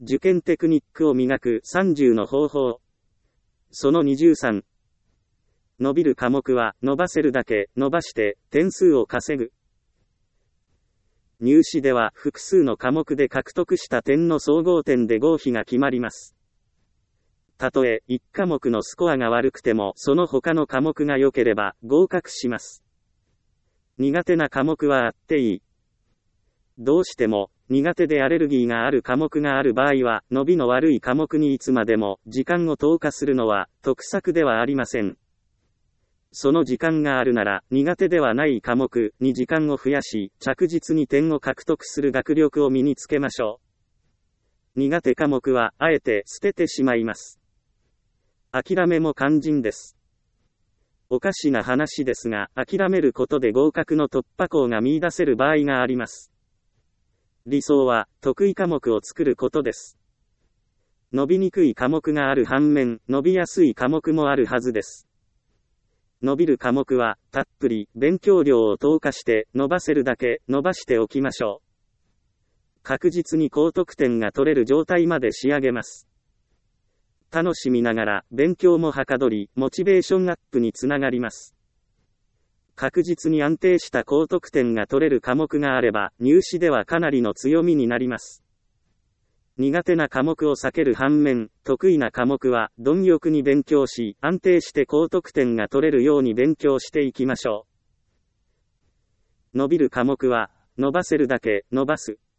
受験テクニックを磨く30の方法。その23。伸びる科目は伸ばせるだけ伸ばして点数を稼ぐ。入試では複数の科目で獲得した点の総合点で合否が決まります。たとえ1科目のスコアが悪くてもその他の科目が良ければ合格します。苦手な科目はあっていい。どうしても苦手でアレルギーがある科目がある場合は伸びの悪い科目にいつまでも時間を投下するのは得策ではありません。その時間があるなら苦手ではない科目に時間を増やし着実に点を獲得する学力を身につけましょう。苦手科目はあえて捨ててしまいます。諦めも肝心です。おかしな話ですが諦めることで合格の突破口が見出せる場合があります。理想は得意科目を作ることです。伸びにくい科目がある反面伸びやすい科目もあるはずです。伸びる科目はたっぷり勉強量を投下して伸ばせるだけ伸ばしておきましょう。確実に高得点が取れる状態まで仕上げます。楽しみながら勉強もはかどりモチベーションアップにつながります。確実に安定した高得点が取れる科目があれば入試ではかなりの強みになります。苦手な科目を避ける反面、得意な科目は貪欲に勉強し、安定して高得点が取れるように勉強していきましょう。伸びる科目は、伸ばせるだけ伸ばす。